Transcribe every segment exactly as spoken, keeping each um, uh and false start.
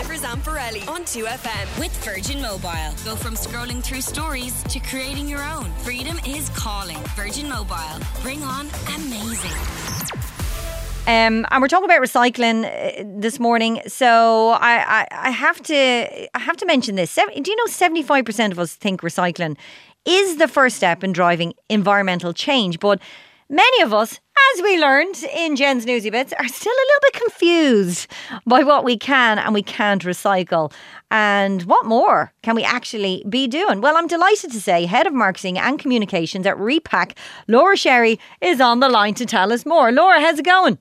Evers and Pirelli on two F M. With Virgin Mobile. Go from scrolling through stories to creating your own. Freedom is calling. Virgin Mobile. Bring on amazing. Um, and we're talking about recycling uh, this morning. So I, I, I have to I have to mention this. Seven, do you know seventy-five percent of us think recycling is the first step in driving environmental change? But many of us, as we learned in Jen's Newsy Bits, are still a little bit confused by what we can and we can't recycle. And what more can we actually be doing? Well, I'm delighted to say Head of Marketing and Communications at Repack, Laura Sherry, is on the line to tell us more. Laura, how's it going?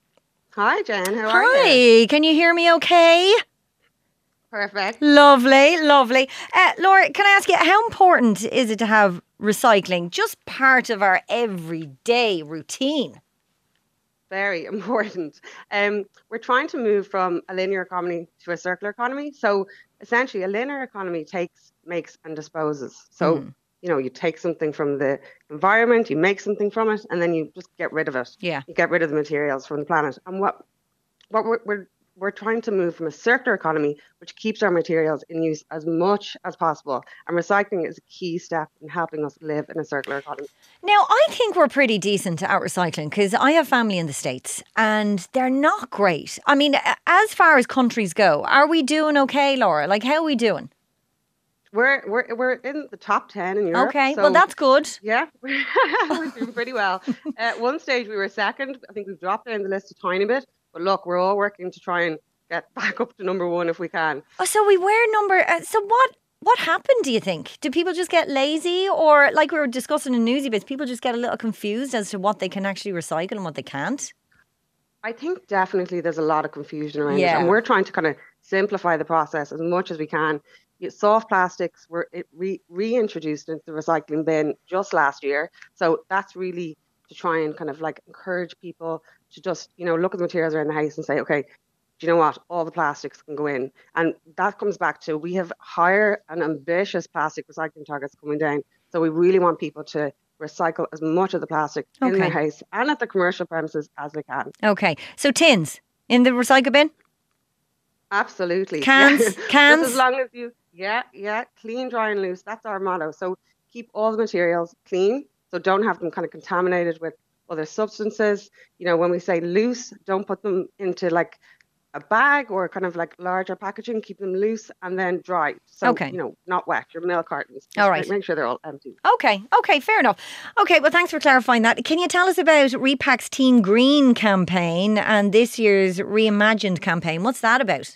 Hi, Jen. How are Hi. you? Hi. Can you hear me okay? Perfect. Lovely, lovely. Uh, Laura, can I ask you, how important is it to have recycling just part of our everyday routine? Very important. Um, we're trying to move from a linear economy to a circular economy. So essentially, a linear economy takes, makes and disposes. So, mm. you know, you take something from the environment, you make something from it, and then you just get rid of it. Yeah. You get rid of the materials from the planet. And what what we're, we're We're trying to move from a circular economy, which keeps our materials in use as much as possible. And recycling is a key step in helping us live in a circular economy. Now, I think we're pretty decent at recycling because I have family in the States and they're not great. I mean, as far as countries go, are we doing okay, Laura? Like, how are we doing? We're we're we're in the top ten in Europe. Okay, so, well, that's good. Yeah, we're doing pretty well. At one stage, we were second. I think we've dropped down the list a tiny bit. But look, we're all working to try and get back up to number one if we can. Oh, so we were number... Uh, so what what happened, do you think? Do people just get lazy? Or, like we were discussing in Newsy Bits, people just get a little confused as to what they can actually recycle and what they can't? I think definitely there's a lot of confusion around yeah. it. And we're trying to kind of simplify the process as much as we can. Soft plastics were re- reintroduced into the recycling bin just last year. So that's really to try and kind of like encourage people to just, you know, look at the materials around the house and say, okay, do you know what? All the plastics can go in. And that comes back to, we have higher and ambitious plastic recycling targets coming down. So we really want people to recycle as much of the plastic okay. in their house and at the commercial premises as they can. Okay. So tins in the recycle bin? Absolutely. Cans? Yeah. Cans? Just as long as you, yeah, yeah, clean, dry and loose. That's our motto. So keep all the materials clean. So don't have them kind of contaminated with other substances. You know, when we say loose, don't put them into like a bag or kind of like larger packaging. Keep them loose and then dry. So, okay. you know, not wet. Your milk cartons. All right. Make sure they're all empty. Okay. Okay. Fair enough. Okay. Well, thanks for clarifying that. Can you tell us about Repack's Team Green campaign and this year's Reimagined campaign? What's that about?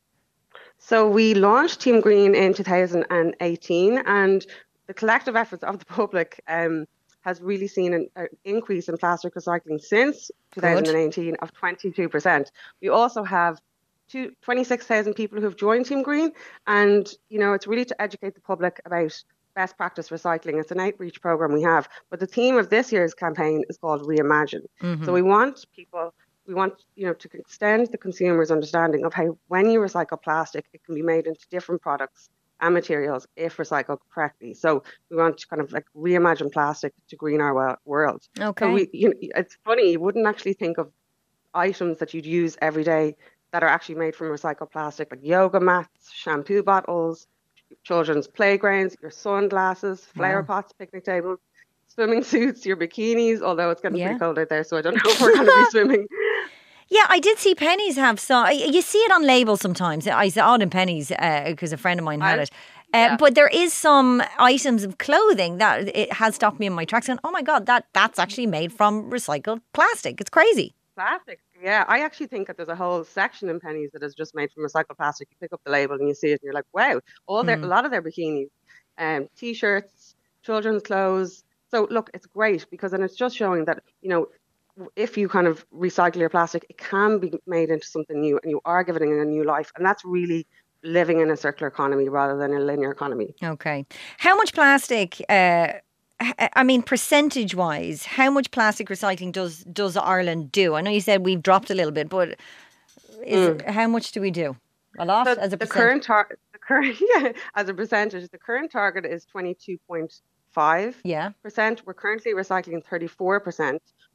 So we launched Team Green in two thousand eighteen and the collective efforts of the public um, has really seen an, an increase in plastic recycling since two thousand eighteen of twenty-two percent. We also have two, twenty-six thousand people who have joined Team Green, and you know it's really to educate the public about best practice recycling. It's an outreach program we have, but the theme of this year's campaign is called Reimagine. Mm-hmm. So we want people, we want you know to extend the consumer's understanding of how when you recycle plastic, it can be made into different products and materials if recycled correctly. So we want to kind of like reimagine plastic to green our world. Okay. So we, you know, it's funny, you wouldn't actually think of items that you'd use every day that are actually made from recycled plastic, like yoga mats, shampoo bottles, children's playgrounds, your sunglasses, flower wow. pots, picnic tables, swimming suits, your bikinis, although it's getting yeah. pretty cold out there, so I don't know if we're going to be swimming. Yeah, I did see Pennies have some. You see it on labels sometimes. I saw it in Pennies because uh, a friend of mine had I, it. Uh, yeah. But there is some items of clothing that it has stopped me in my tracks. And oh my God, that that's actually made from recycled plastic. It's crazy. Plastic, yeah. I actually think that there's a whole section in Pennies that is just made from recycled plastic. You pick up the label and you see it, and you're like, wow. All their, mm. a lot of their bikinis, um, t-shirts, children's clothes. So look, it's great because then it's just showing that you know. If you kind of recycle your plastic, it can be made into something new and you are giving it a new life. And that's really living in a circular economy rather than a linear economy. Okay. How much plastic, uh, I mean, percentage wise, how much plastic recycling does, does Ireland do? I know you said we've dropped a little bit, but is mm. how much do we do? A lot so as a the percent? current tar- the current yeah, as a percentage, the current target is twenty-two point five yeah. percent. We're currently recycling thirty-four percent.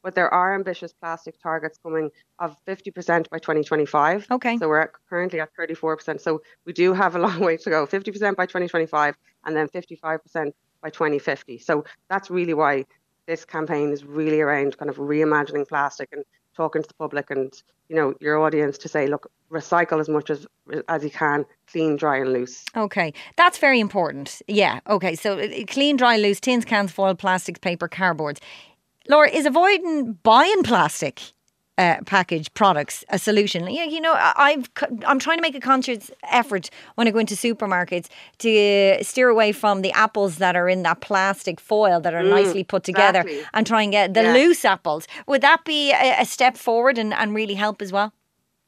but there are ambitious plastic targets coming of fifty percent by twenty twenty-five. Okay. So we're at, currently at thirty-four percent. So we do have a long way to go. fifty percent by twenty twenty-five and then fifty-five percent by twenty fifty. So that's really why this campaign is really around kind of reimagining plastic and talking to the public and, you know, your audience to say, look, recycle as much as as you can, clean, dry and loose. Okay, that's very important. Yeah, okay, so uh, clean, dry, loose, tins, cans, foil, plastics, paper, cardboards. Laura, is avoiding buying plastic uh, packaged products a solution? You know, you know, I've, I'm trying to make a conscious effort when I go into supermarkets to steer away from the apples that are in that plastic foil that are mm, nicely put together exactly. and try and get the yeah. loose apples. Would that be a, a step forward and, and really help as well?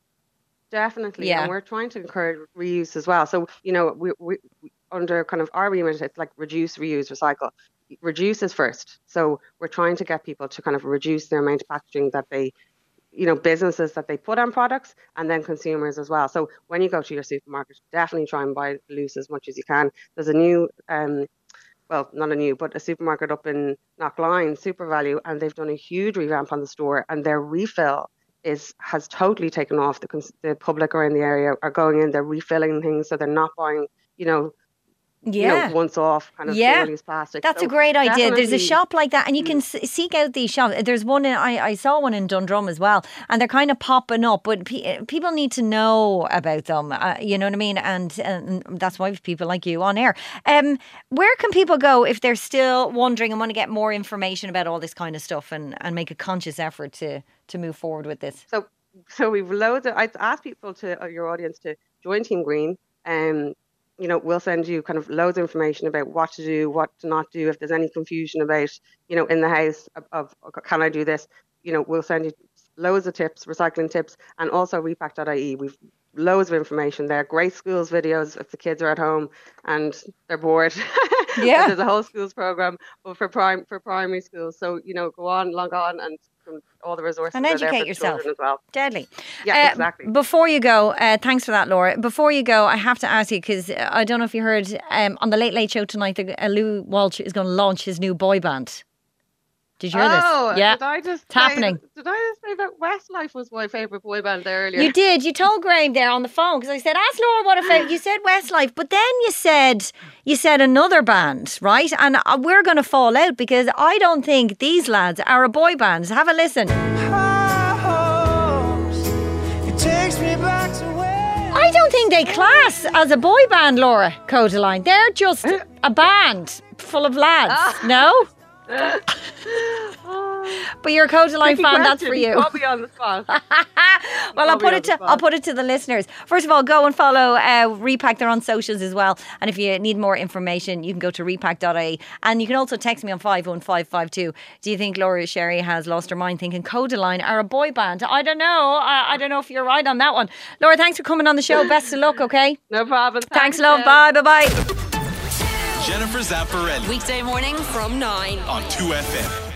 Definitely. Yeah. And we're trying to encourage reuse as well. So, you know, we, we under kind of our remit, it's like reduce, reuse, recycle. Reduce is first. So we're trying to get people to kind of reduce the amount of packaging that they, you know, businesses that they put on products, and then consumers as well. So when you go to your supermarket, definitely try and buy loose as much as you can. There's a new, um, well, not a new, but a supermarket up in Knockline, SuperValu, and they've done a huge revamp on the store, and their refill is has totally taken off. The the public around the area are going in, they're refilling things, so they're not buying, you know, Yeah. You know, once off kind of yeah. single-use plastic. That's so a great idea. There's a definitely- shop like that and you can s- seek out these shops. There's one, in, I, I saw one in Dundrum as well, and they're kind of popping up, but pe- people need to know about them, uh, you know what I mean? And, and that's why we have people like you on air. Um, where can people go if they're still wondering and want to get more information about all this kind of stuff and, and make a conscious effort to, to move forward with this? So, so we've loads of, I'd ask people to, uh, your audience to join Team Green. Um, you know, we'll send you kind of loads of information about what to do, what to not do. If there's any confusion about, you know, in the house of, of can I do this? You know, we'll send you loads of tips, recycling tips, and also repack dot I E. We've loads of information there. Great schools videos if the kids are at home and they're bored. Yeah. There's a whole schools program for prime for primary schools. So, you know, go on, log on, and all the resources And are educate there for yourself. children as well. Deadly. Yeah, Uh, exactly. Before you go, uh, thanks for that, Laura. Before you go, I have to ask you, because I don't know if you heard um, on the Late Late Show tonight, that uh, Lou Walsh is going to launch his new boy band. Did you hear oh, this? Yeah, did I just it's say, happening. Did I just say that Westlife was my favourite boy band there earlier? You did. You told Graham there on the phone, because I said, ask Laura what if you said Westlife, but then you said you said another band, right? And uh, we're going to fall out because I don't think these lads are a boy band. Have a listen. I don't think they class as a boy band, Laura Codeline. They're just a band full of lads. No? But you're a Codeline Tricky fan, that's question. for you. Put me on the spot. Well, I'll Put me put on it the to spot. I'll put it to the listeners. First of all, go and follow uh, Repack. They're on socials as well. And if you need more information, you can go to repack dot I E. And you can also text me on five one five five two. Do you think Laura Sherry has lost her mind thinking Codeline are a boy band? I don't know. I, I don't know if you're right on that one. Laura, thanks for coming on the show. Best of luck, okay? No problem. Thanks, love. Jen. Bye, bye, bye. Jennifer Zamparelli Weekday morning from nine. on two F M.